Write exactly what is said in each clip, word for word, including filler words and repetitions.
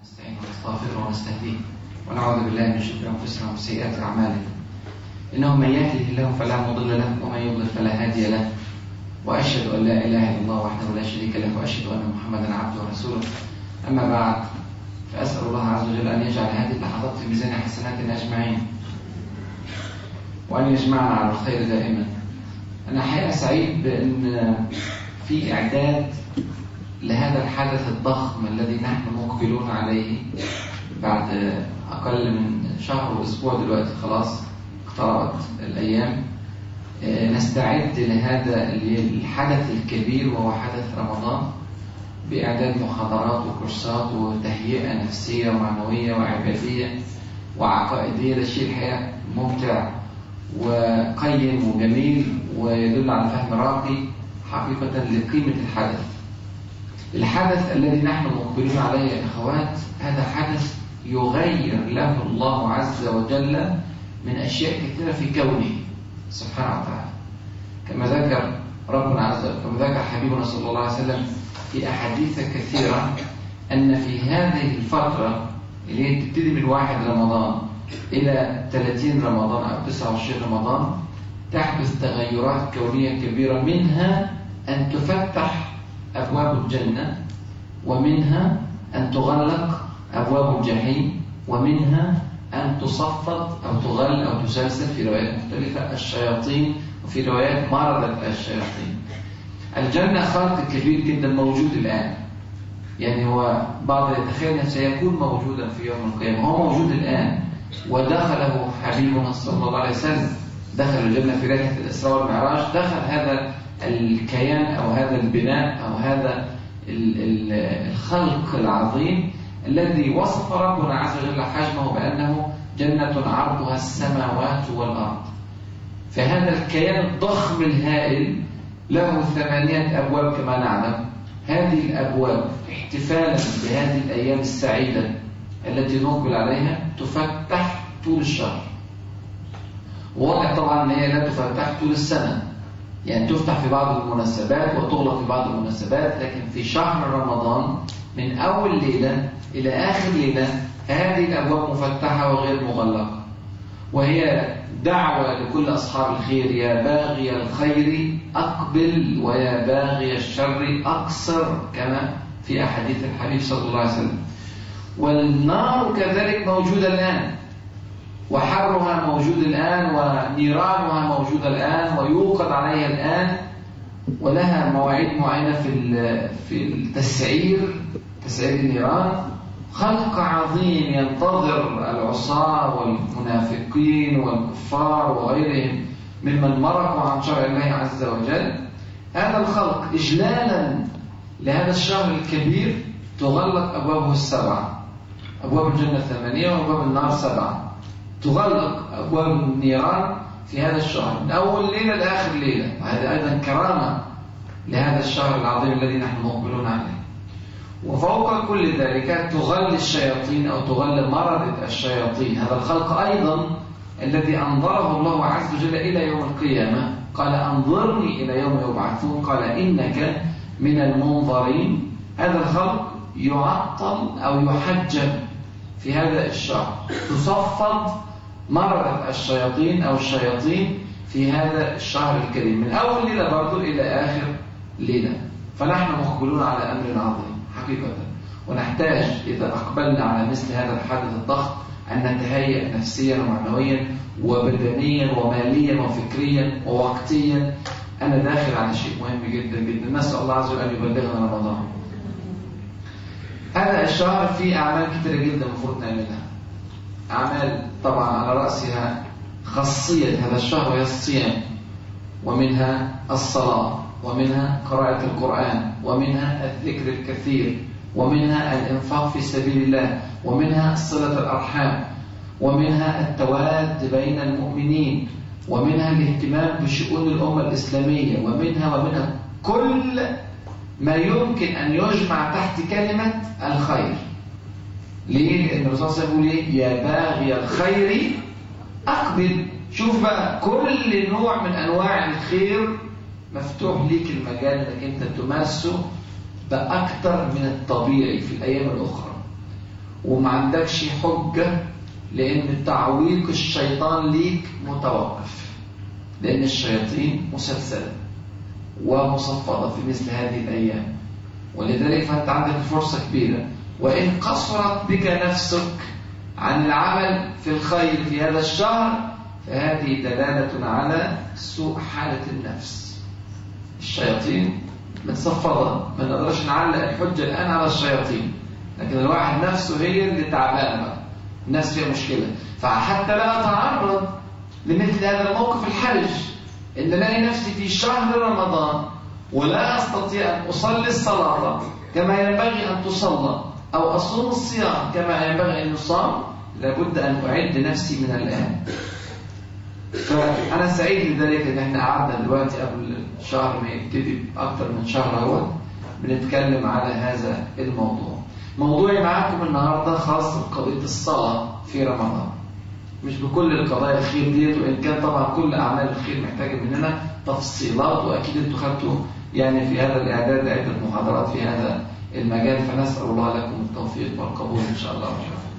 ونستعين ونستغفره ونستهديه ونعوذ بالله من شرور انفسنا ومن سيئات اعمالنا. انه من يهده الله فلا مضل له ومن يضلل فلا هادي له، واشهد ان لا اله الا الله وحده لا شريك له، واشهد ان محمدا عبده ورسوله. اما بعد، فاسال الله عز وجل ان يجعل هذه اللحظات في ميزان حسناتنا اجمعين، وان يجمعنا على الخير دائما. انا حقيقه سعيد بان في اعداد لهذا الحدث الضخم الذي نحن مقبلون عليه بعد أقل من شهر وأسبوع. دلوقتي خلاص اقتربت الأيام، نستعد لهذا الحدث الكبير وهو حدث رمضان، بإعداد محاضرات وكورسات وتهيئة نفسية ومعنوية وعبادية وعقائدية. ده شيء الحقيقة ممتع وقيم وجميل ويدل على فهم راقي حقيقة لقيمة الحدث. الحدث الذي نحن مقبلون عليه يا أخوات، هذا حدث يغير له الله عز وجل من أشياء كثيرة في كونه سبحانه وتعالى، كما ذكر ربنا عز وجل، كما ذكر حبيبنا صلى الله عليه وسلم في أحاديث كثيرة، أن في هذه الفترة اللي هي تبتدي من واحد رمضان إلى ثلاثين رمضان أو تسعة وعشرين رمضان تحدث تغيرات كونية كبيرة، منها أن تفتح أبواب الجنة، ومنها أن تغلق أبواب الجحيم، ومنها أن تصفد أو تغل أو تسلسل في روايات مختلفة الشياطين، وفي روايات مرضت الشياطين. الجنة خلق كبير جدا موجود الآن، يعني هو بعض يتخيل أنه سيكون موجودا في يوم القيامة، هو موجود الآن ودخله حبيبنا صلى الله عليه وسلم، دخل الجنة في رحلة الإسراء والمعراج، دخل هذا الكيان أو هذا البناء أو هذا الخلق العظيم الذي وصف ربنا عز وجل حجمه بأنه جنة عرضها السماوات والأرض. فهذا الكيان الضخم الهائل له ثمانية أبواب كما نعلم. هذه الأبواب احتفالا بهذه الأيام السعيدة التي نقبل عليها تفتح طول الشهر. وواضح طبعا أن هي لا تفتح طول السنة، يعني تفتح في بعض المناسبات وتغلق في بعض المناسبات، لكن في شهر رمضان من أول ليلة إلى آخر ليلة هذه الأبواب مفتحة وغير مغلقة، وهي دعوة لكل أصحاب الخير: يا باغي الخير أقبل ويا باغي الشر أقصر، كما في أحاديث الحبيب صلى الله عليه وسلم. والنار كذلك موجودة الآن، وحرها موجود الآن، ونيرانها موجودة الآن، ويوقد عليها الآن، ولها مواعيد معينة في في التسعير، تسعير النيران. خلق عظيم ينتظر العصاة والمنافقين والكفار وغيرهم ممن مرقوا عن شرع الله عز وجل. هذا الخلق إجلالا لهذا الشهر الكبير تغلق أبوابه السبعة، أبواب الجنة ثمانية وأبواب النار سبعة. تغلق أبواب النيران في هذا الشهر من أول ليلة لآخر ليلة، وهذا أيضا كرامة لهذا الشهر العظيم الذي نحن مقبلون عليه. وفوق كل ذلك تغل الشياطين أو تغل مرضة الشياطين، هذا الخلق أيضا الذي أنظره الله عز وجل إلى يوم القيامة. قال: أنظرني إلى يوم يبعثون، قال: إنك من المنظرين. هذا الخلق يعطل أو يحجب في هذا الشهر، تصفد مرض الشياطين أو الشياطين في هذا الشهر الكريم من أول ليلة برضو إلى آخر ليلة. فنحن مقبلون على أمر عظيم حقيقة، ونحتاج إذا أقبلنا على مثل هذا الحدث الضخم أن نتهيأ نفسيا ومعنويا وبدنيا وماليا وفكريا ووقتيا. أنا داخل على شيء مهم جدا جدا، نسأل الله عز وجل أن يبلغنا رمضان. هذا الشهر فيه أعمال كثيرة جدا المفروض نعملها، أعمال طبعا على رأسها خاصية هذا الشهر وهي الصيام، ومنها الصلاة، ومنها قراءة القرآن، ومنها الذكر الكثير، ومنها الإنفاق في سبيل الله، ومنها صلة الأرحام، ومنها التواد بين المؤمنين، ومنها الاهتمام بشؤون الأمة الإسلامية، ومنها ومنها كل ما يمكن أن يجمع تحت كلمة الخير. ليه؟ لأن الرسول صلى الله عليه وسلم يقول: يا باغي الخير أقبل. شوف بقى، كل نوع من أنواع الخير مفتوح ليك المجال أنك أنت تمارسه بأكثر من الطبيعي في الأيام الأخرى. وما عندكش حجة، لأن تعويق الشيطان ليك متوقف، لأن الشياطين مسلسلة ومصفدة في مثل هذه الأيام. ولذلك فأنت عندك فرصة كبيرة، وإن قصرت بك نفسك عن العمل في الخير في هذا الشهر فهذه دلالة على سوء حالة النفس. الشياطين متصفدة، ما نقدرش نعلق الحجة الآن على الشياطين، لكن الواحد نفسه هي اللي تعبانة، الناس فيها مشكلة. فحتى لا أتعرض لمثل هذا الموقف الحرج، إن ألاقي نفسي في شهر رمضان ولا أستطيع أن أصلي الصلاة كما ينبغي أن تصلى، أو أصوم الصيام كما ينبغي أن يصام، لابد أن أعد نفسي من الآن. فأنا سعيد لذلك إن إحنا قعدنا دلوقتي قبل شهر ما يبتدي أكثر من شهر أهو بنتكلم على هذا الموضوع. موضوعي معاكم النهاردة خاص بقضية الصلاة في رمضان، مش بكل القضايا الخير ديت، وإن كان طبعا كل أعمال الخير محتاجة مننا تفصيلات، وأكيد أنتوا خدتوا يعني في هذا الإعداد عدة محاضرات في هذا المجال، فنسأل الله لكم التوفيق والقبول إن شاء الله.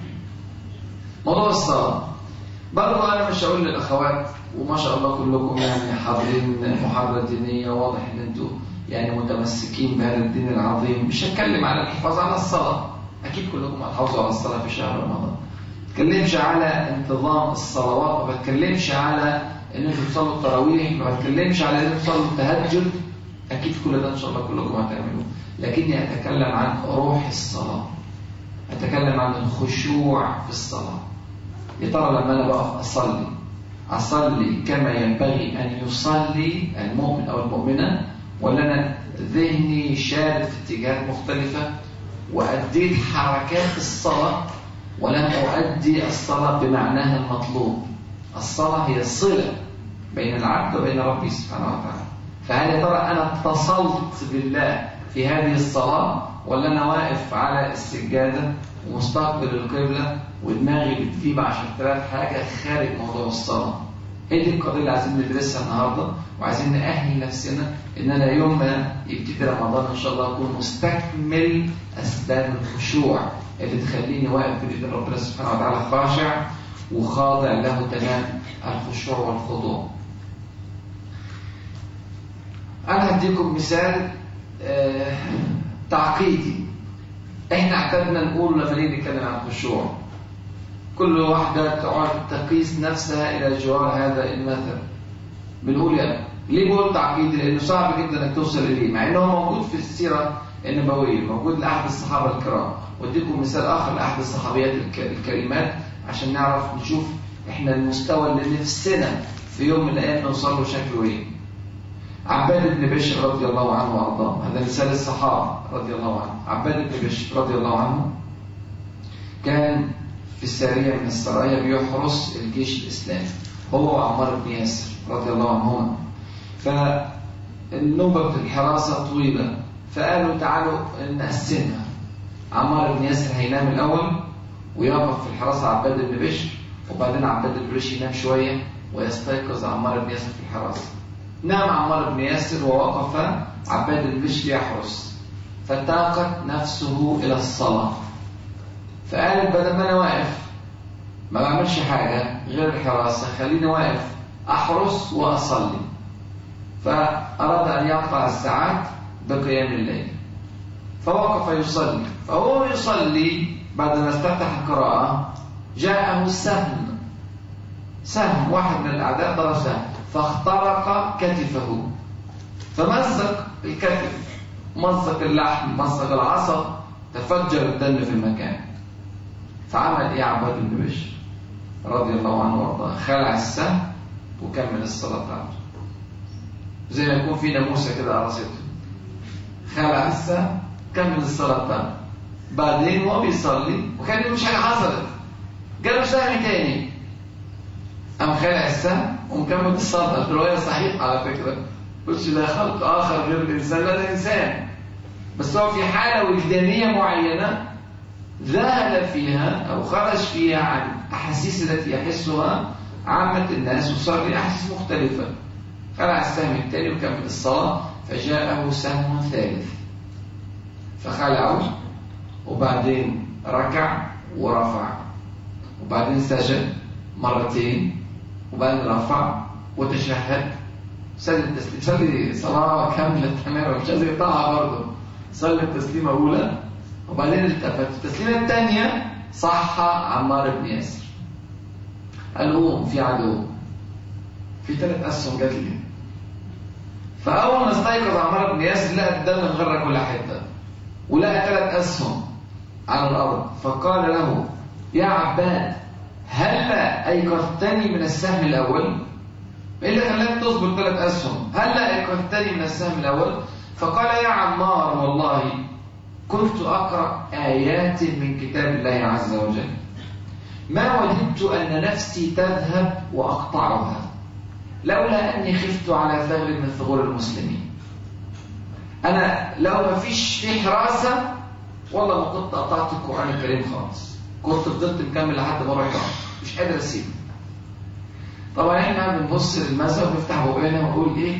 موضوع الصلاة برضه أنا مش هقول للأخوات، وما شاء الله كلكم يعني حاضرين محاضرة دينية، واضح إن أنتوا يعني متمسكين بهذا الدين العظيم. مش هتكلم على الحفاظ على الصلاة، أكيد كلكم هتحافظوا على الصلاة في شهر رمضان. ما بتكلمش على انتظام الصلوات، ما بتكلمش على إن أنتوا تصلوا التراويح، ما بتكلمش على إن أنتوا تصلوا التهجد، أكيد كل ده إن شاء الله كلكم هتعملوه. لكني أتكلم عن روح الصلاة، أتكلم عن الخشوع في الصلاة. يا ترى لما أنا بقف أصلي أصلي كما ينبغي أن يصلي المؤمن أو المؤمنة، ولا أنا ذهني شارد في اتجاهات مختلفة وأديت حركات الصلاة ولم أؤدي الصلاة بمعناها المطلوب؟ الصلاة هي صلة بين العبد وبين ربي سبحانه وتعالى. فهل يا ترى أنا اتصلت بالله في هذه الصلاة، ولا أنا واقف على السجادة ومستقبل القبلة ودماغي بتجيب عشرة آلاف حاجة خارج موضوع الصلاة؟ هي دي القضية اللي عايزين ندرسها النهاردة، وعايزين نأهل نفسنا إننا يوم ما يبتدي رمضان إن شاء الله أكون مستكمل أسباب الخشوع اللي تخليني واقف بإذن ربنا سبحانه وتعالى خاشع وخاضع له تمام الخشوع والخضوع. أنا هديكم مثال آه تعقيدي. إحنا اعتدنا نقول لما نيجي نتكلم عن الخشوع كل واحدة تقعد تقيس نفسها إلى جوار هذا المثل. بنقول يعني ليه بقول تعقيدي؟ لأنه صعب جدا أنك توصل إليه، مع أنه موجود في السيرة النبوية، موجود لأحد الصحابة الكرام. وأديكم مثال آخر لأحد الصحابيات الكريمات عشان نعرف نشوف إحنا المستوى اللي نفسنا في يوم من الأيام نوصل له شكله إيه. عباد بن بشر رضي الله عنه وأرضاه، هذا مثال الصحابة رضي الله عنه. عباد بن بشر رضي الله عنه كان في السارية من السرايا بيحرس الجيش الإسلامي، هو وعمار بن ياسر رضي الله عنهما. فالنوبة الحراسة طويلة، فقالوا تعالوا نقسمها. عمار بن ياسر هينام الأول ويقف في الحراسة عباد بن بشر، وبعدين عباد بن بشر ينام شوية ويستيقظ عمار بن ياسر في الحراسة. نام عمار بن ياسر ووقف عباد بن بشر يحرس، فتاقت نفسه إلى الصلاة، فقال بدل ما أنا واقف ما بعملش حاجة غير الحراسة، خليني واقف أحرس وأصلي. فأراد أن يقطع الساعات بقيام الليل، فوقف يصلي. فهو يصلي بعد ما استفتح القراءة جاءه سهم، سهم واحد من الأعداء ضرب سهم فاخترق كتفه، فمزق الكتف، مزق اللحم، مزق العصب، تفجر الدم في المكان. فعمل ايه عباد بن بشر رضي الله عنه وارضاه؟ خلع السهم وكمل الصلاة بتاعته، زي ما يكون في ناموسة كده على راسته. خلع السهم كمل الصلاة بتاعته. بعدين وهو بيصلي وكان مش حاجة حصلت، جاله سهم تاني، قام خلع السهم ومكمل الصلاة. الرواية صحيحة على فكرة، قلتش ده خلق آخر غير الإنسان، لا ده إنسان، بس هو في حالة وجدانية معينة ذهل فيها أو خرج فيها عن أحاسيس التي يحسها عامة الناس وصار لي أحاسيس مختلفة. خلع السهم الثاني وكمل الصلاة، فجاءه سهم ثالث فخلعه، وبعدين ركع ورفع، وبعدين سجد مرتين، وبعدين رفع وتشهد، سجد تسليم، صلي صلاة كاملة تمام، مش لازم يقطعها برضه، صلي التسليمة الأولى وبعدين التفت. التسليمة الثانية صح عمار بن ياسر، قال قوم في عدو، في ثلاث أسهم جات لي. فأول ما استيقظ عمار بن ياسر لقى الدم مغرق كل حتة، ولقى ثلاث أسهم على الأرض، فقال له يا عباد هلا أيقظتني من السهم الأول؟ إيه اللي خلاك تصبر ثلاث أسهم؟ هلا أيقظتني من السهم الأول؟ فقال يا عمار والله كنت أقرأ آيات من كتاب الله عز وجل ما وددت أن نفسي تذهب وأقطعها لولا أني خفت على ثغر من ثغور المسلمين. أنا لو ما فيش في حراسة والله ما كنت قطعت القرآن الكريم خالص، كنت فضلت مكمل لحد ما اروح مش قادر اسيبه. طبعا احنا بنبص للمذهب ونفتح بقنا ونقول ايه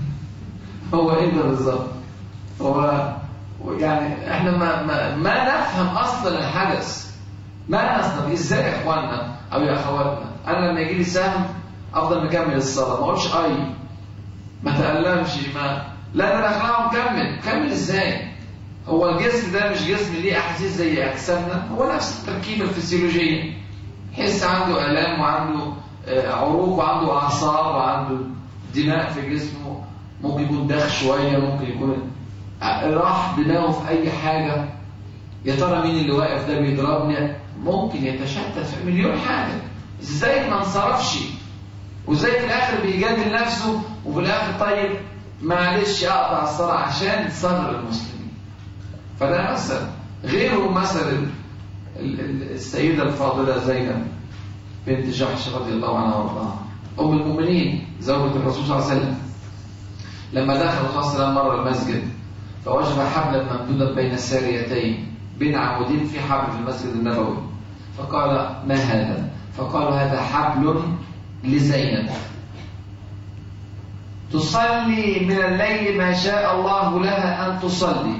هو ايه ده بالظبط، هو يعني احنا ما, ما, ما نفهم اصلا الحدث، ما نصنف ازاي يا اخواننا او يا اخواتنا. انا لما يجي لي سهم افضل مكمل الصلاه، ما اقولش اي ما تألمش، ما لا ده انا اخلاقه مكمل. مكمل ازاي؟ هو الجسم ده مش جسم ليه احاسيس زي اجسامنا؟ هو نفس التركيبه الفسيولوجيه، يحس عنده الام وعنده عروق وعنده اعصاب وعنده دماء في جسمه، ممكن يكون داخ شويه، ممكن يكون راح دماغه في اي حاجه، يا ترى مين اللي واقف ده بيضربني، ممكن يتشتت في مليون حاجه. ازاي ما انصرفش، وازاي في الاخر بيجادل نفسه وفي الاخر طيب معلش اقطع الصلاه عشان ثغر المسلمين. فده مثل غيره مثل السيده الفاضله زينب بنت جحش رضي الله عنها وارضاها، ام المؤمنين زوجة الرسول صلى الله عليه وسلم. لما دخل الرسول صلى الله عليه وسلم مره المسجد فوجد حبلا ممدودا بين الساريتين، بين عمودين في حبل في المسجد النبوي، فقال ما هذا؟ فقالوا هذا حبل لزينب تصلي من الليل ما شاء الله لها أن تصلي،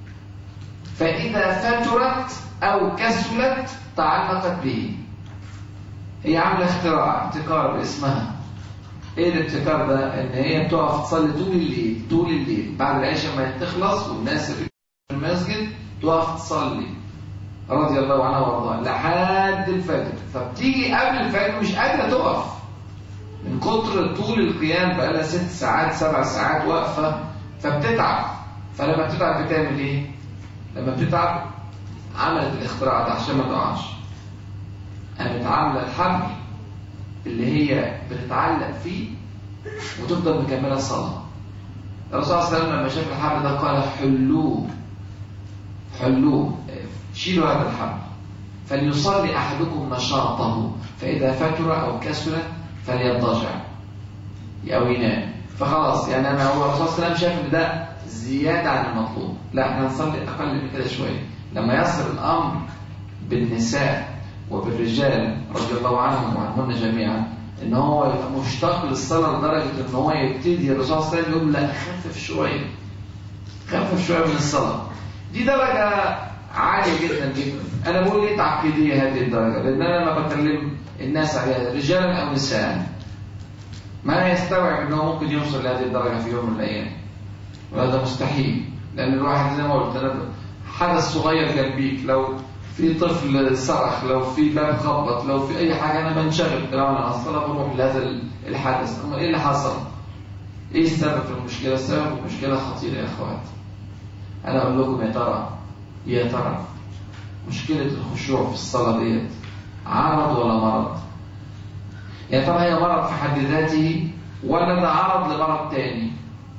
فإذا فترت أو كسلت تعلقت به. هي عاملة اختراع، ابتكار باسمها. ايه الابتكار ده؟ ان هي بتقف تصلي طول الليل، طول الليل بعد العشاء ما تخلص والناس اللي في المسجد تقف تصلي رضي الله عنها وارضاها لحد الفجر، فبتيجي قبل الفجر مش قادرة تقف من كتر طول القيام، بقى لها ست ساعات سبع ساعات واقفة، فبتتعب. فلما بتتعب بتعمل ايه؟ لما بتتعب عملت الاختراع ده عشان ما تقعش، قامت عامله الحبل اللي هي بتتعلق فيه وتفضل مكمله الصلاه. الرسول صلى الله عليه وسلم لما شاف الحبل ده قال حلوه حلوه شيلوا هذا الحبل فليصلي احدكم نشاطه، فاذا فتر او كسل فليضطجع او ينام. فخلاص يعني انا هو الرسول صلى الله عليه وسلم شاف ان ده زياده عن المطلوب، لا احنا نصلي اقل من كده شويه. لما يصل الامر بالنساء وبالرجال رضي الله عنهم وعنهن جميعا ان هو يبقى مشتاق للصلاه لدرجه ان هو يبتدي الرسول صلى الله عليه وسلم يقول لا خفف شويه، خفف شويه من الصلاه. دي درجه عاليه جدا جدا. انا بقول ليه تعقيديه هذه الدرجه؟ لان انا لما بكلم الناس عليها رجالا او نساء ما يستوعب انه ممكن يوصل لهذه الدرجه في يوم من الايام، وهذا مستحيل. لان الواحد زي ما قلت انا حدث صغير جنبيك، لو في طفل صرخ، لو في باب خبط، لو في اي حاجه انا بنشغل تماما عن الصلاه بروح لهذا الحدث. اما ايه اللي حصل؟ ايه السبب في المشكله؟ السبب في المشكله خطيره يا اخوات. انا اقول لكم يا ترى يا ترى مشكله الخشوع في الصلاه ديت عرض ولا مرض؟ يا ترى هي مرض في حد ذاته ولا ده عرض لمرض تاني؟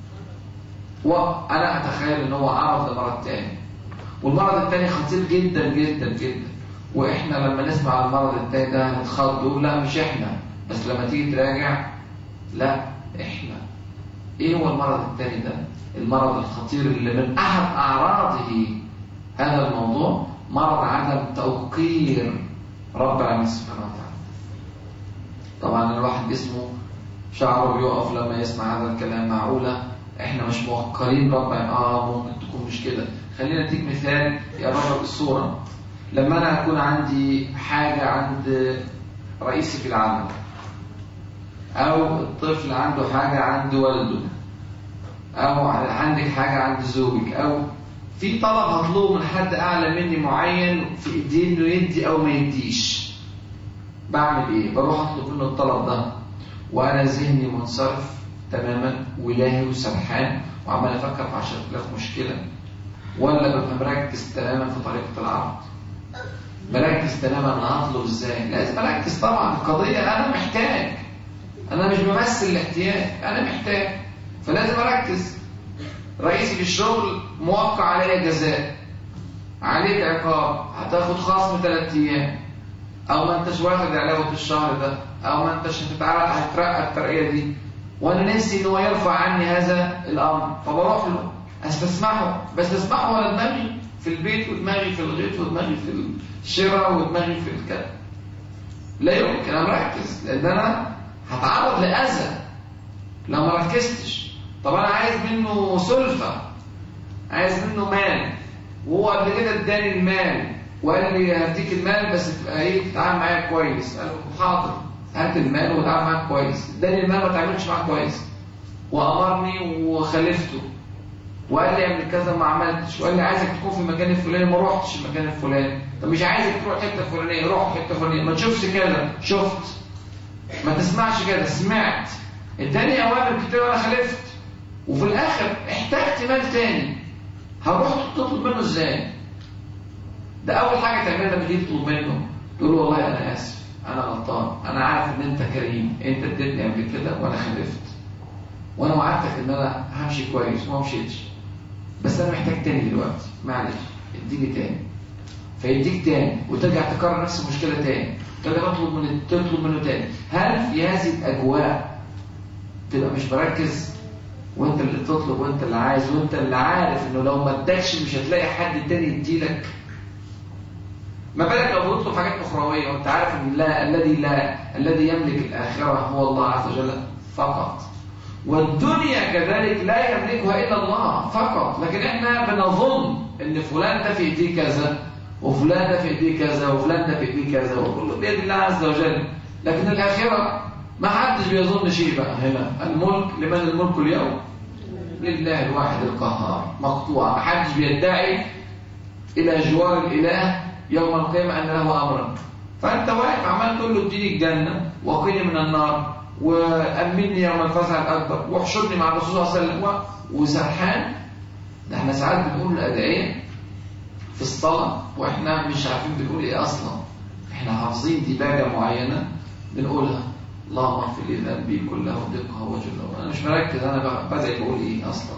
وانا اتخيل ان هو عرض لمرض تاني، والمرض التاني خطير جدا جدا جدا. واحنا لما نسمع المرض التاني ده هنتخض ونقول لا مش احنا، بس لما تيجي تراجع لا احنا. ايه هو المرض التاني ده؟ المرض الخطير اللي من احد اعراضه هذا الموضوع مرض عدم توقير رب العالمين سبحانه وتعالى. طبعا الواحد جسمه شعره بيقف لما يسمع هذا الكلام. معقوله احنا مش موقرين رب؟ اه ممكن تكون مش كده. خلينا نديك مثال يقرب الصوره. لما أنا أكون عندي حاجة عند رئيسي في العمل، أو الطفل عنده حاجة عند والده، أو عندك حاجة عند زوجك، أو في طلب هطلبه من حد أعلى مني معين في إيديه إنه يدي أو ما يديش، بعمل إيه؟ بروح أطلب منه الطلب ده وأنا ذهني منصرف تماما ولاهي وسرحان وعمال أفكر في عشرة آلاف مشكلة، ولا ببقى مركز تماما في طريقة العرض؟ مركز تماما أنا هطلب إزاي؟ لازم أركز طبعا. القضية أنا محتاج، أنا مش بمثل الاحتياج، أنا محتاج، فلازم أركز. رئيسي في الشغل موقع عليا جزاء، عليك عقاب، هتاخد خصم ثلاث أيام، أو ما أنتش واخد علاوة الشهر ده، أو ما أنتش هتتعرق هتترقى الترقية دي، وأنا نفسي إن هو يرفع عني هذا الأمر، فبروح له أستسمحه، بستسمحه ولا دماغي في البيت ودماغي في الغيط ودماغي في الشراء ودماغي في الكلام. لا يمكن، أنا مركز، لأن أنا هتعرض لأذى لو ما ركزتش. طب أنا عايز منه سلفة، عايز منه مال، وهو قبل كده اداني المال وقال لي هديك المال بس تبقى ايه تتعامل معايا كويس. قال له حاضر، هات المال وتعامل معاك كويس. اداني المال ما تعاملش معاك كويس، وامرني وخالفته، وقال لي اعمل كذا ما عملتش، وقال لي عايزك تكون في المكان الفلاني ما روحتش المكان الفلاني. طب مش عايزك تروح حته فلانيه، روح حته فلانيه. ما تشوفش كده، شفت. ما تسمعش كده، سمعت. اداني اوامر كتير وانا خالفت، وفي الاخر احتجت مال تاني، هروح تطلب منه ازاي؟ ده اول حاجه تعملها لما تيجي تطلب منه، تقول له والله انا اسف، انا غلطان، انا عارف ان انت كريم، انت اديتني قبل كده وانا خالفت، وانا وعدتك ان انا همشي كويس وما مشيتش، بس انا محتاج تاني دلوقتي، معلش اديني تاني. فيديك تاني وترجع تكرر نفس المشكله تاني، ترجع تطلب من تطلب منه تاني. هل في هذه الاجواء تبقى مش مركز، وانت اللي تطلب وانت اللي عايز وانت اللي عارف انه لو ما ادكش مش هتلاقي حد تاني يديلك؟ ما بالك لو بتطلب حاجات اخرويه وانت عارف ان لا الذي لا الذي يملك الاخره هو الله عز وجل فقط، والدنيا كذلك لا يملكها الا الله فقط. لكن احنا بنظن ان فلان ده في ايديه كذا، وفلان ده في ايديه كذا، وفلان ده في ايديه كذا، وكله بيد الله عز وجل. لكن الاخره ما حدش بيظن شيء. بقى هنا الملك لمن الملك اليوم؟ لله الواحد القهار، مقطوعه. ما حدش بيدعي الى جوار الاله يوم القيامه ان له امرا. فانت واقف عمال تقول له اديني الجنه وقيني من النار وامني يوم الفزع الاكبر واحشرني مع الرسول صلى الله عليه وسلم وسرحان. ده احنا ساعات بنقول الادعيه في الصلاه واحنا مش عارفين بنقول ايه اصلا. احنا حافظين ديباجه معينه بنقولها، اللهم اغفر لي ذنبي كله ودقه وجله، انا مش مركز انا بدعي بقول ايه اصلا.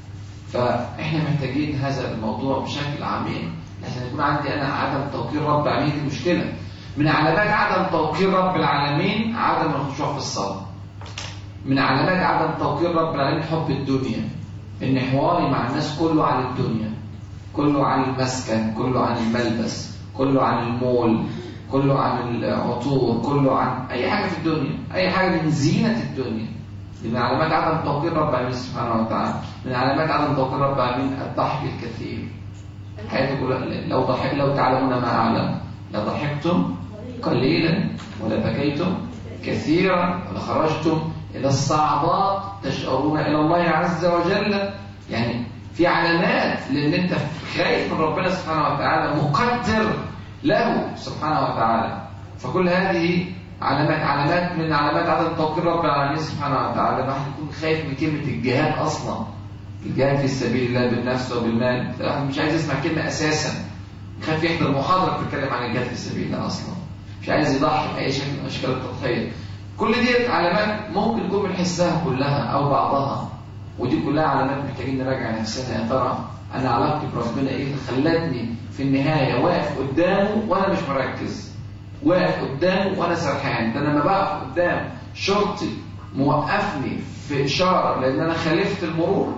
فاحنا محتاجين هذا الموضوع بشكل عميق، عشان يكون عندي انا عدم توقير رب العالمين. دي مشكله من علامات عدم توقير رب العالمين، عدم الخشوع في الصلاه. من علامات عدم توقير رب العالمين حب الدنيا، ان حواري مع الناس كله عن الدنيا، كله عن المسكن، كله عن الملبس، كله عن المول، كله عن العطور، كله عن اي حاجه في الدنيا، اي حاجه من زينه الدنيا. دي من علامات عدم توقير رب العالمين سبحانه وتعالى. من علامات عدم توقير رب العالمين الضحك الكثير. حياتك لو ضحك لو تعلمون ما اعلم لضحكتم قليلا ولبكيتم كثيرا ولخرجتم الى الصعدات تشعرون الى الله عز وجل. يعني في علامات لان انت خايف من ربنا سبحانه وتعالى، مقدر له سبحانه وتعالى. فكل هذه علامات علامات من علامات عدم توقير رب العالمين سبحانه وتعالى. الواحد يكون خايف من كلمه الجهاد اصلا، الجهاد في سبيل الله بالنفس وبالمال. الواحد مش عايز يسمع كلمه اساسا، خايف يحضر محاضره بتتكلم عن الجهاد في سبيل الله اصلا، مش عايز يضحي باي شكل من اشكال التضحيه. كل دي علامات ممكن نكون بنحسها كلها او بعضها، ودي كلها علامات محتاجين نراجع نفسنا. يا ترى انا علاقتي بربنا ايه اللي خلتني في النهايه واقف قدامه وانا مش مركز، واقف قدامه وانا سرحان؟ ده انا لما بقف قدام شرطي موقفني في اشاره لان انا خالفت المرور،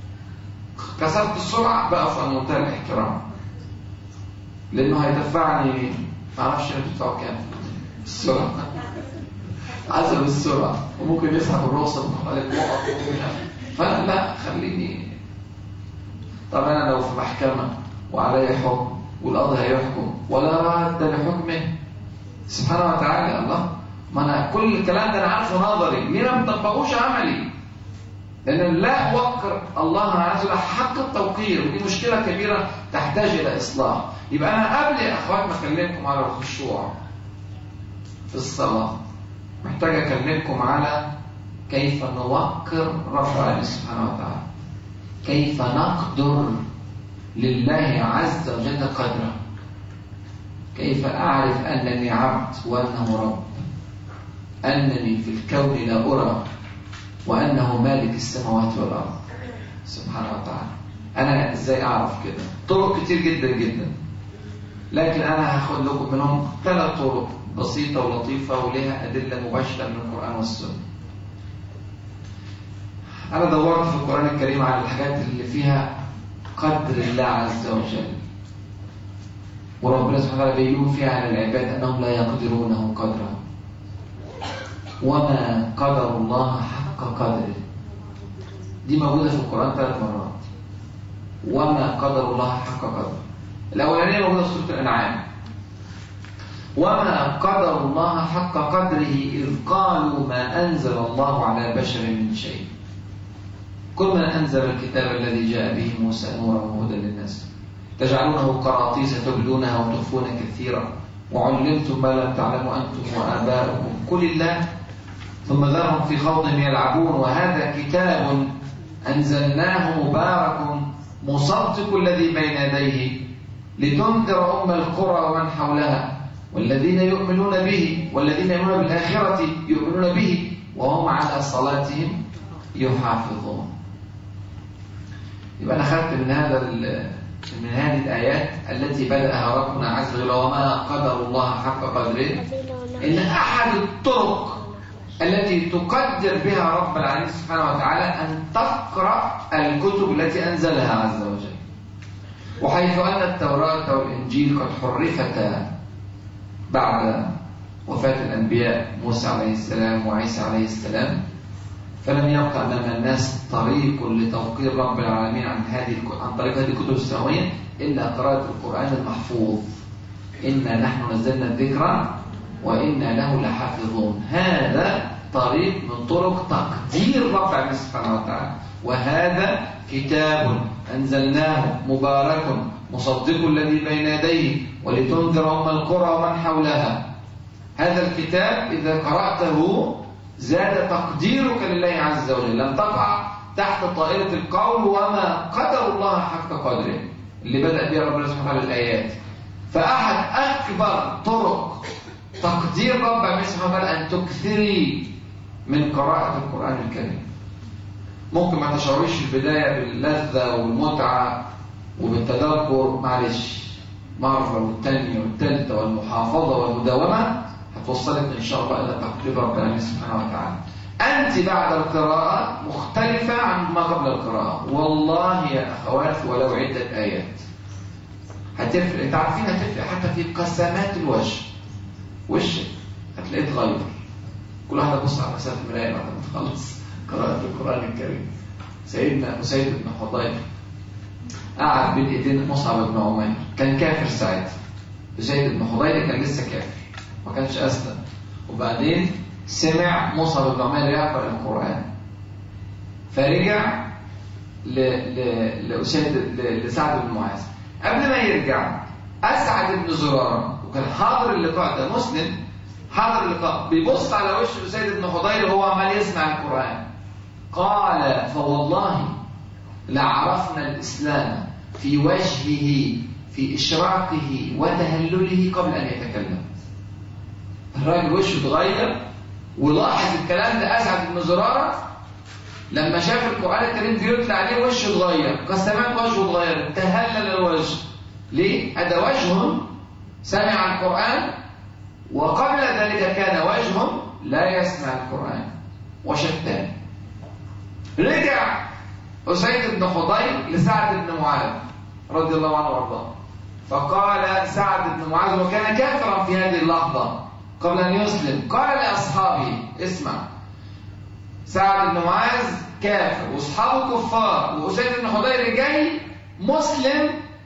كسرت السرعه، بقف على منتهى الاحترام، لانه هيدفعني ما اعرفش انا بدفعه كام السرعه عزم السرعه، وممكن يسحب الرخصه من حضرتك وقف. فانا لا، خليني. طب انا لو في محكمه وعلي حكم والقاضي هيحكم ولا راد لحكمه سبحانه وتعالى. الله، ما أنا كل الكلام ده أنا عارفه نظري، ليه ما بطبقوش عملي؟ لأن لا أوقر الله عز وجل حق التوقير، ودي مشكلة كبيرة تحتاج إلى إصلاح. يبقى أنا قبل يا أخوات ما أكلمكم على الخشوع في الصلاة، محتاج أكلمكم على كيف نوقر رب سبحانه وتعالى، كيف نقدر لله عز وجل قدره، كيف أعرف أنني عبد وأنه رب، أنني في الكون لا أرى، وأنه مالك السماوات والأرض سبحانه وتعالى. أنا إزاي أعرف كده؟ طرق كتير جدا جدا، لكن أنا هاخد لكم منهم ثلاث طرق بسيطة ولطيفة ولها أدلة مباشرة من القرآن والسنة. أنا دورت في القرآن الكريم على الحاجات اللي فيها قدر الله عز وجل، وربنا سبحانه وتعالى بيقول فيها على العباد أنهم لا يقدرونه قدره، وما قدر الله حق قدره. دي موجودة في القرآن ثلاث مرات، وما قدر الله حق قدره. الأولانية موجودة في سورة الأنعام، وما قدر الله حق قدره إذ قالوا ما أنزل الله على بشر من شيء، كل من أنزل الكتاب الذي جاء به موسى نورا وهدى للناس تجعلونه قراطيس تبدونها وتخفون كثيرا وعلمتم ما لم تعلموا أنتم وآباؤكم قل الله ثم ذرهم في خوضهم يلعبون وهذا كتاب أنزلناه مبارك مصدق الذي بين يديه لتنذر أم القرى ومن حولها والذين يؤمنون به والذين يؤمنون بالآخرة يؤمنون به وهم على صلاتهم يحافظون. يبقى أنا أخذت من هذا من هذه الآيات التي بدأها ربنا عز وجل وما قدر الله حق قدره، إن أحد الطرق التي تقدر بها رب العالمين سبحانه وتعالى أن تقرأ الكتب التي أنزلها عز وجل. وحيث أن التوراة والإنجيل قد حرفتا بعد وفاة الأنبياء موسى عليه السلام وعيسى عليه السلام، فلم يبقى أمام الناس طريق لتوقير رب العالمين عن هذه عن طريق هذه الكتب السماوية إلا قراءة القرآن المحفوظ. إنا نحن نزلنا الذكر وإنا له لحافظون. هذا طريق من طرق تقدير رب العالمين سبحانه وتعالى. وهذا كتاب أنزلناه مبارك مصدق الذي بين يديه ولتنذر أم القرى ومن حولها. هذا الكتاب إذا قرأته زاد تقديرك لله عز وجل، لم تقع تحت طائرة القول وما قدر الله حق قدره اللي بدأ بها ربنا سبحانه وتعالى الآيات. فأحد أكبر طرق تقدير رب العالمين سبحانه وتعالى أن تكثري من قراءة القرآن الكريم. ممكن ما تشعريش في البداية باللذة والمتعة وبالتدبر، معلش، مرة والثانية والثالثة والمحافظة والمداومة هتوصلك إن شاء الله إلى تقدير رب العالمين سبحانه وتعالى. أنت بعد القراءة مختلفة عن ما قبل القراءة، والله يا أخوات ولو عدة آيات هتفرق. أنت عارفين هتفرق حتى في قسمات الوجه، وشك هتلاقيه اتغير. كل واحد يبص على مسافة المراية بعد ما تخلص قراءة القرآن الكريم. سيدنا أسيد بن حضير قعد بين ايدين مصعب بن عمير، كان كافر ساعتها. أسيد بن حضير كان لسه كافر ما كانش أسلم، وبعدين سمع مصعب بن عمير يقرأ القرآن فرجع لأسيد لسعد بن معاذ. قبل ما يرجع أسعد بن زرارة وكان حاضر اللقاء ده، مسلم حاضر اللقاء، بيبص على وش أسيد بن حضير وهو عمال يسمع القرآن. قال فوالله لعرفنا الإسلام في وجهه في إشراقه وتهلله قبل أن يتكلم. الراجل وشه اتغير ولاحظ الكلام ده أسعد بن زرارة لما شاف القرآن الكريم بيطلع عليه وشه اتغير، قسمان وجهه اتغير، تهلل الوجه. ليه؟ هذا وجه سمع القرآن وقبل ذلك كان وجه لا يسمع القرآن وشتان. رجع أسيد بن حضير لسعد بن معاذ رضي الله عنه وارضاه، فقال سعد بن معاذ وكان كافرا في هذه اللحظة قبل أن يسلم، قال لأصحابه اسمع، سعد بن معاذ كافر وأصحابه كفار وأسيد بن حضير جاي مسلم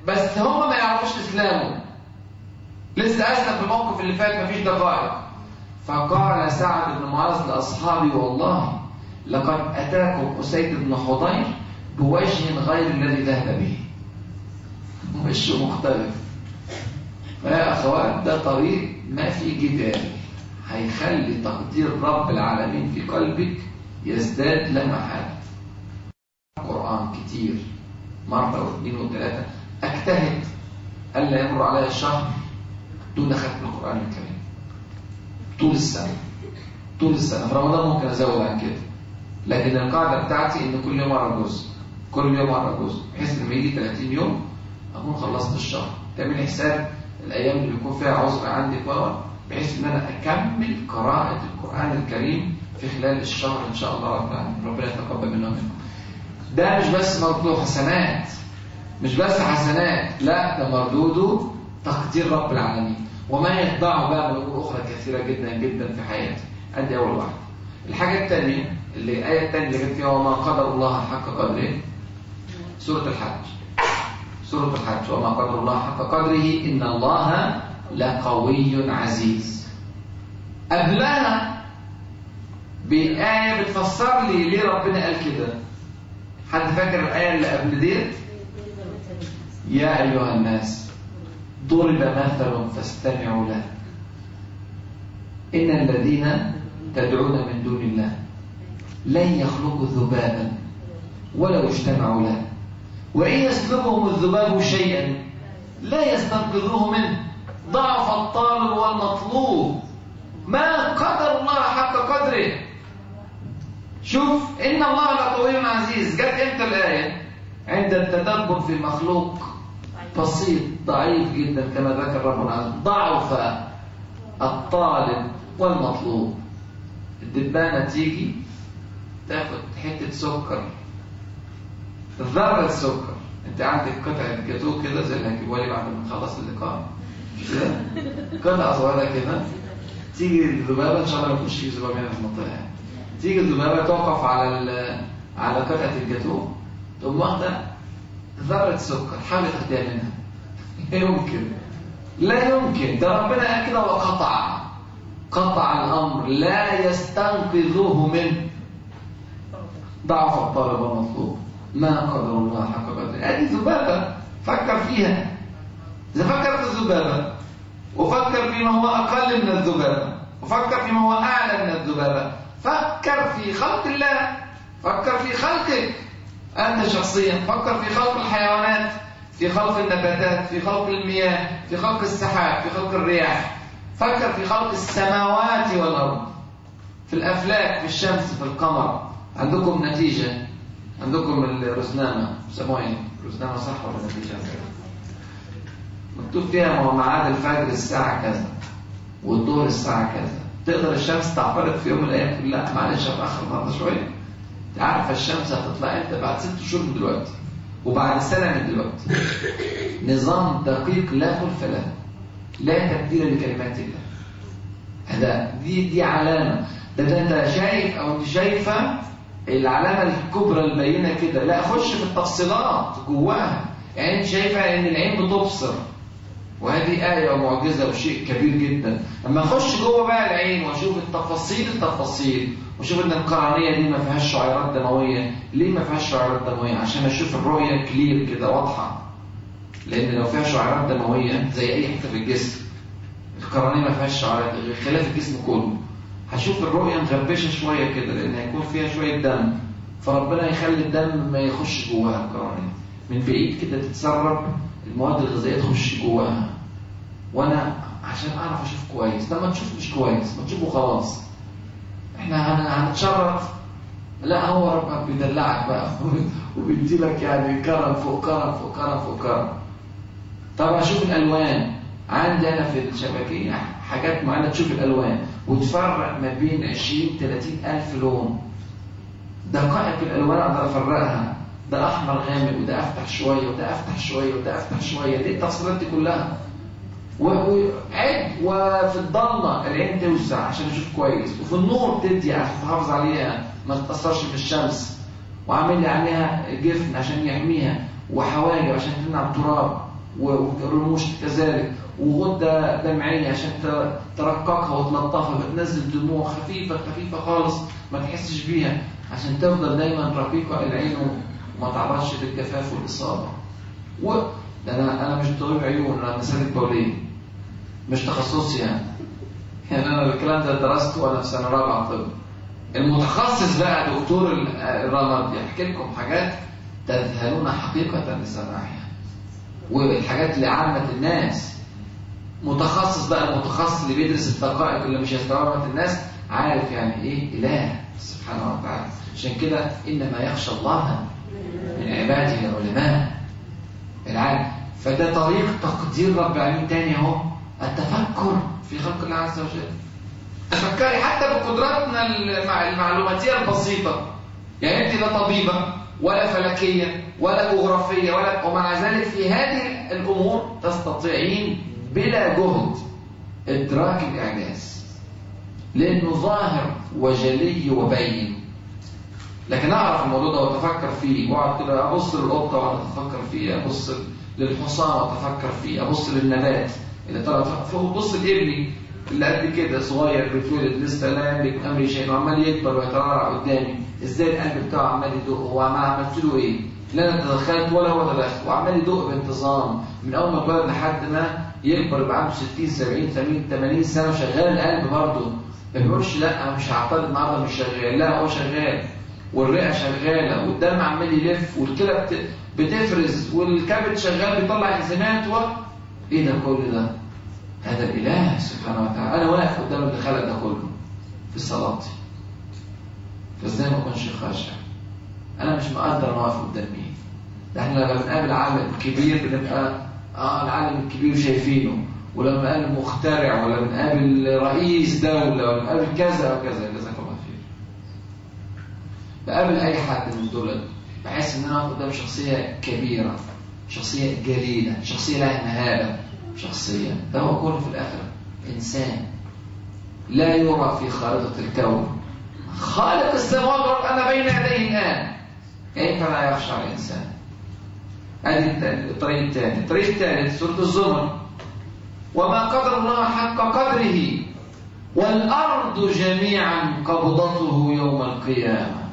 بس هم ما يعرفوش اسلامه، لسه اسلم في الموقف اللي فات مفيش دقائق. فقال سعد بن معاذ لاصحابه: والله لقد اتاكم اسيد بن حضير بوجه غير الذي ذهب به، وشه مختلف. فيا اخوات ده طريق ما في جدال، هيخلي تقدير رب العالمين في قلبك يزداد لا محالة. القرآن كتير مرة واثنين وثلاثة، اجتهد ألا يمر علي الشهر دون ختم القرآن الكريم طول السنة. طول السنة في رمضان ممكن أزود عن كده، لكن القاعدة بتاعتي إن كل يوم مرة جزء، كل يوم مرة جزء، بحيث لما يجي ثلاثين يوم أكون خلصت الشهر. تعمل حساب الأيام اللي بيكون فيها عذر عندي مرة، بحيث إن أنا أكمل قراءة القرآن الكريم في خلال الشهر إن شاء الله رب العالمين. ربنا يتقبل منا ومنكم. ده مش بس مردود حسنات، مش بس حسنات، لا ده مردوده تقدير رب العالمين وما يتبعه بقى من أمور أخرى كثيرة جدا جدا في حياتي. أدي أول واحدة. الحاجة الثانية اللي الآية الثانية اللي جت فيها: وما قدر الله حق قدره، سورة الحج. سورة الحج: وما قدر الله حق قدره إن الله لقوي عزيز. قبلها بآية بتفسر لي ليه ربنا قال كده. حد فاكر الآية اللي قبل ديت؟ يا أيها الناس ضرب مثل فاستمعوا له إن الذين تدعون من دون الله لن يخلقوا ذبابا ولو اجتمعوا له وإن يسلبهم الذباب شيئا لا يستنقذوه منه ضعف الطالب والمطلوب ما قدر الله حق قدره. شوف إن الله لقوي عزيز. جت امتى الآية؟ عند التدبر في مخلوق بسيط ضعيف جدا كما ذكر ربنا عز وجل. ضعف الطالب والمطلوب. الدبانة تيجي تاخد حتة سكر، ذرة سكر. انت عندك قطعة جاتوه كده زي اللي هجيبوها لي بعد ما نخلص اللقاء كده، قطعة صغيرة كده. تيجي الذبابة، ان شاء الله ما يكونش في ذبابة هنا في المنطقة يعني. تيجي الذبابة توقف على على قطعة الجاتوه، تقوم واخدة ذرة سكر، حاول تاخديها منها. لا يمكن، لا يمكن. ده ربنا قال كده وقطع، قطع الأمر لا يستنقذوه منه ضعف الطالب والمطلوب ما قدر الله حق قدره. هذه ذبابة، فكر فيها. إذا فكر في الذبابة وفكر فيما هو أقل من الذبابة وفكر فيما هو أعلى من الذبابة، فكر في خلق الله، فكر في خلقك أنت شخصيا، فكر في خلق الحيوانات، في خلق النباتات، في خلق المياه، في خلق السحاب، في خلق الرياح. فكر في خلق السماوات والأرض، في الأفلاك، في الشمس، في القمر. عندكم نتيجة، عندكم الرزنامة، بيسموها ايه؟ رزنامة صح ولا نتيجة؟ مكتوب فيها ميعاد الفجر الساعة كذا والظهر الساعة كذا. تقدر الشمس تعترض في يوم من الأيام تقول لا معلش هتأخر النهارده شوية؟ أنت عارفة الشمس هتطلع امتى؟ بعد ست شهور من دلوقتي وبعد سنة من دلوقتي. نظام دقيق لا خلف له، لا تبديل لكلمات الله. هذا دي دي علامة. ده, ده انت شايف او انت شايفه العلامة الكبرى البينة كده. لا خش في التفصيلات جواها. يعني انت شايفه ان العين بتبصر، وهذه آية ومعجزة وشيء كبير جدا. لما اخش جوه بقى العين واشوف التفاصيل التفاصيل واشوف ان القرنية دي ما فيهاش شعيرات دموية. ليه ما فيهاش شعيرات دموية؟ عشان اشوف الرؤية كلير كده واضحة. لان لو فيها شعيرات دموية زي اي حتة في الجسم، القرنية ما فيهاش شعيرات خلاف الجسم كله، هشوف الرؤية مغبشة شوية كده لان هيكون فيها شوية دم، فربنا يخلي الدم ما يخش جواها القرنية، من بعيد كده تتسرب المواد الغذائية تخش جواها. وانا عشان اعرف اشوف كويس. لما تشوف مش كويس ما تشوفه خلاص، احنا هنتشرف. لا هو ربك بيدلعك بقى وبيديلك يعني كرم فوق كرم فوق كرم فوق كرم. طب اشوف الالوان. عندي انا في الشبكية حاجات معينة تشوف الالوان وتفرق ما بين عشرين ثلاثين الف لون. دقائق الالوان اقدر افرقها، ده احمر غامق وده افتح شويه وده افتح شويه وده افتح شويه. دي التفصيلات دي كلها. وعد. وفي الضلمه العين توسع عشان اشوف كويس، وفي النور تدي عشان تحافظ عليها ما تتاثرش من الشمس، وعامل لي عليها جفن عشان يحميها، وحواجب عشان تمنع التراب. والرموش كذلك، وغدة دمعية عشان ترققها وتلطفها، بتنزل دموع خفيفة خفيفة خالص ما تحسش بيها عشان تفضل دايما رقيقة العين وما تعرضش للجفاف والإصابة. و ده أنا أنا مش طبيب عيون، أنا مسالك بولية، مش تخصصي يعني. يعني أنا الكلام ده درسته وأنا في سنة رابعة طب. المتخصص بقى دكتور الرمد يحكي لكم حاجات تذهلون حقيقة لسماعها، والحاجات لعامة الناس. متخصص بقى، المتخصص اللي بيدرس الدقائق اللي مش هيستوعبها الناس عارف يعني ايه إله سبحانه وتعالى. عشان كده إنما يخشى الله من عباده العلماء العالم. فده طريق تقدير رب العالمين تاني اهو، التفكر في خلق الله عز وجل. تفكري حتى بقدراتنا المعلوماتية البسيطة. يعني انت لا طبيبة ولا فلكية ولا جغرافية ولا، ومع ذلك في هذه الأمور تستطيعين بلا جهد إدراك الإعجاز، لأنه ظاهر وجلي وبين. لكن أعرف الموضوع ده وأتفكر فيه، وأقعد كده أبص للقطة وأقعد أتفكر فيه، أبص للحصان وأتفكر فيه، أبص للنبات اللي طلعت فوق، أبص لابني اللي قد كده صغير بيتولد لسه لا يملك أمري شيء وعمال يكبر ويترعرع قدامي، إزاي القلب بتاعه عمال يدق؟ هو ما عملت له إيه؟ لا أنا تدخلت ولا هو تدخل، وعمال يدق بانتظام من أول ما اتولد لحد ما يكبر يبقى عنده ستين سبعين ثمانين سنة وشغال القلب برضه. ما بيقولش لا أنا مش هعترض النهارده مش شغال، لا هو شغال، والرئة شغالة والدم عمال يلف والكلى بتفرز والكبد شغال بيطلع انزيمات. و ايه ده كل ده؟ هذا الإله سبحانه وتعالى. أنا واقف قدام اللي خلق ده كله في صلاتي، فازاي ما اكونش خاشع؟ أنا مش مقدر أنا واقف قدام مين. ده احنا لما بنقابل عالم كبير بنبقى اه العالم الكبير شايفينه، ولما بنقابل مخترع ولا بنقابل رئيس دولة ولا بنقابل كذا وكذا كذا كما فيه، بقابل أي حد من دول بحس إن أنا قدام شخصية كبيرة، شخصية جليلة، شخصية لها مهابة، شخصية ده هو كله في الآخرة إنسان لا يرى في خارطة الكون، خالق السماوات والأرض أنا بين يديه الآن، كيف لا يخشى على الإنسان؟ هذه الطريق الثاني. الطريق الثالث سورة الزمر، وما قدر الله حق قدره والأرض جميعا قبضته يوم القيامة.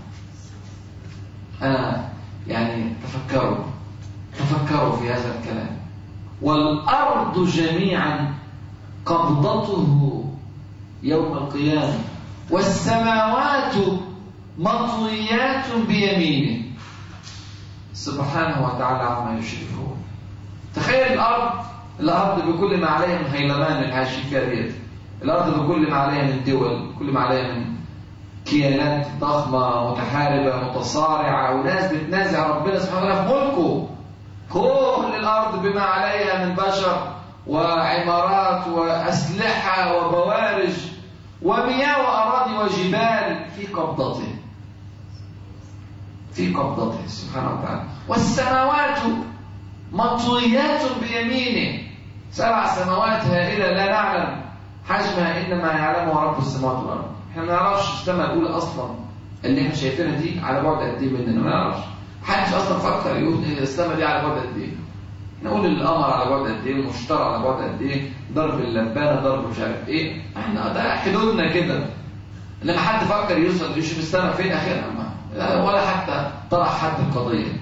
أنا يعني تفكروا تفكروا في هذا الكلام. والأرض جميعا قبضته يوم القيامة والسماوات مطويات بيمينه سبحانه وتعالى عما يشركون. تخيل الأرض الأرض بكل ما عليها من هيلمان العايشين فيها ديت، الأرض بكل ما عليها من دول، بكل ما عليها من كيانات ضخمة متحاربة متصارعة وناس بتنازع ربنا سبحانه وتعالى في ملكه. كل الأرض بما عليها من بشر وعمارات وأسلحة وبوارج ومياه وأراضي وجبال في قبضته في قبضته سبحانه وتعالى. والسماوات مطويات بيمينه، سبع سماوات هائلة لا نعلم حجمها إنما يعلمها رب السماوات والأرض. احنا ما نعرفش السماء الأولى أصلا اللي احنا شايفينها دي على بعد قد ايه مننا، ما نعرفش. محدش أصلا فكر يقول السماء دي على بعد قد ايه. نقول القمر على بعد قد ايه، المشتري على بعد قد ايه، ضرب اللبانة، ضرب مش عارف ايه، احنا ده حدودنا كده. لما حد فكر يوصل يشوف السماء فين آخرها ولا حتى طرح حد القضية.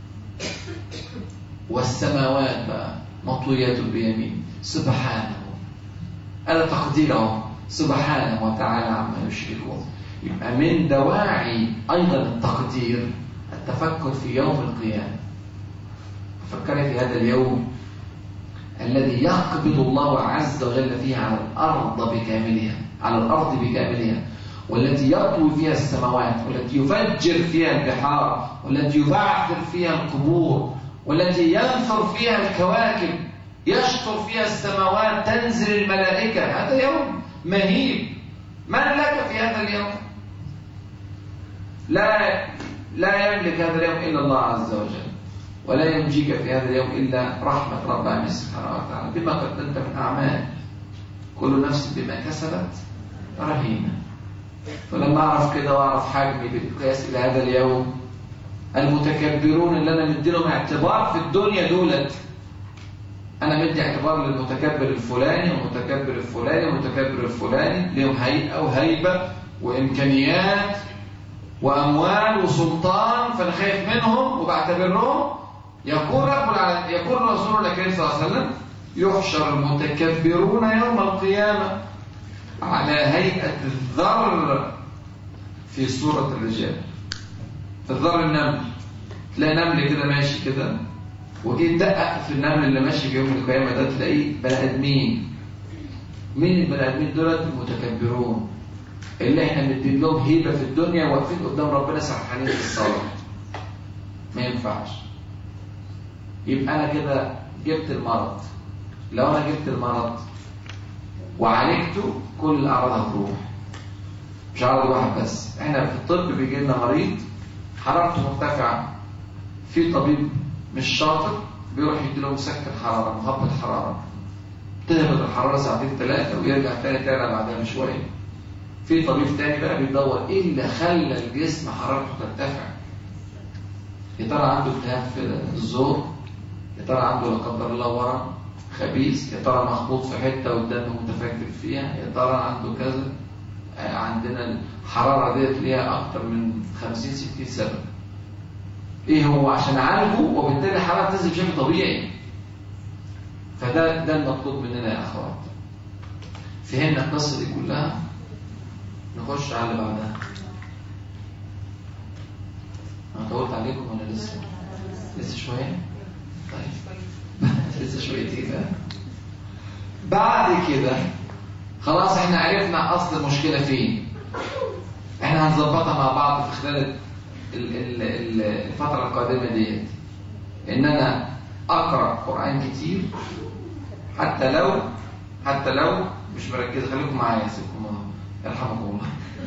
والسماوات بقى مطويات بيمين سبحانه، هذا تقديره سبحانه وتعالى عما يشركون. يبقى من دواعي أيضا التقدير التفكر في يوم القيامة. تفكري في هذا اليوم الذي يقبض الله عز وجل فيه على الأرض بكاملها، على الأرض بكاملها، والتي يطوي فيها السماوات، والتي يفجر فيها البحار، والتي يبعثر فيها القبور، والتي ينثر فيها الكواكب، يشطر فيها السماوات، تنزل الملائكة. هذا يوم مهيب. من لك في هذا اليوم؟ لا لا يملك هذا اليوم إلا الله عز وجل، ولا ينجيك في هذا اليوم إلا رحمة رب العالمين سبحانه وتعالى بما قدمت من أعمال. كل نفس بما كسبت رهينة. فلما أعرف كده وأعرف حجمي بالقياس إلى هذا اليوم، المتكبرون اللي أنا مديلهم اعتبار في الدنيا دولت أنا مدي اعتبار للمتكبر الفلاني والمتكبر الفلاني والمتكبر الفلاني، لهم هيئة وهيبة وإمكانيات وأموال وسلطان، فأنا خايف منهم وبعتبرهم. يقول رب العالمين، يقول رسول الله صلى الله عليه وسلم: يحشر المتكبرون يوم القيامة على هيئة الذر في صورة الرجال. في الذر النمل، تلاقي نمل كده ماشي كده، وجيت دقق في النمل اللي ماشي في يوم القيامة ده تلاقيه بني آدمين. مين البني آدمين دولت؟ المتكبرون اللي احنا مدين لهم هيبة في الدنيا واقفين قدام ربنا سرحانين في الصلاة. ما ينفعش. يبقى أنا كده جبت المرض. لو أنا جبت المرض وعالجته كل الأعراض هتروح. مش عرض واحد بس. احنا في الطب بيجي لنا مريض حرارته مرتفعة، في طبيب مش شاطر بيروح يديله مسكن حرارة، مهبط حرارة، تهبط الحرارة ساعتين ثلاثة ويرجع تاني تعلى بعدها بشوية. في طبيب تاني بقى بيدور ايه اللي خلى الجسم حرارته ترتفع. يا ترى عنده التهاب في الزور، يا ترى عنده لا قدر الله ورم خبيث، يا ترى مخبوط في حته والدم متفكك فيها، يا ترى عنده كذا. عندنا الحراره ديت ليها اكتر من خمسين ستين سبب. ايه هو؟ عشان اعالجه وبالتالي الحراره تنزل بشكل طبيعي. فده ده المطلوب مننا يا اخوات. فهمنا القصه دي كلها؟ نخش على اللي بعدها. انا طولت عليكم ولا لسه؟ لسه شويه؟ طيب لسه شويتين. بعد كده خلاص احنا عرفنا اصل المشكله فين. احنا هنظبطها مع بعض في خلال الفتره القادمه ديت، ان انا اقرا قران كتير، حتى لو حتى لو مش مركز. خليكم معايا، سيبكم يرحمكم الله.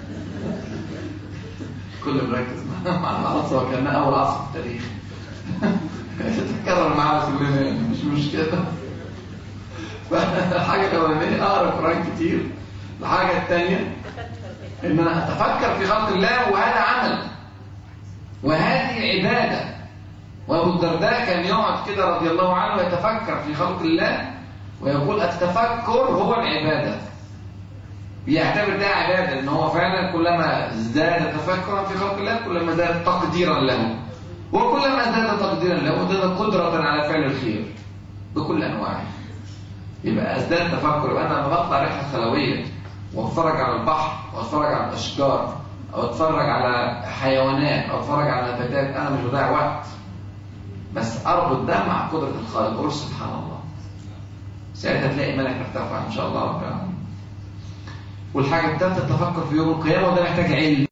كل مركز مع العصر كان اول عصر في التاريخ. تتكرر معانا كلنا يعني، مش مشكله. الحاجه الاولانيه اقرا قران كتير. الحاجه الثانيه ان انا اتفكر في خلق الله، وهذا عمل وهذه عباده. وابو الدرداء كان يقعد كده رضي الله عنه يتفكر في خلق الله ويقول التفكر هو العباده. بيعتبر ده عباده، ان هو فعلا كلما ازداد تفكرا في خلق الله كلما زاد تقديرا له، وكلما ازداد تقديرا له ازداد قدره على فعل الخير بكل انواعه. يبقى ازداد تفكر. يبقى انا لما بطلع رحله خلويه واتفرج على البحر واتفرج على الاشجار او اتفرج على حيوانات او اتفرج على نباتات، انا مش بضيع وقت، بس اربط ده مع قدره الخالق اقول سبحان الله. ساعتها تلاقي ملك ارتفع ان شاء الله رب العالمين. والحاجه الثالثه التفكر في يوم القيامه، وده محتاج علم.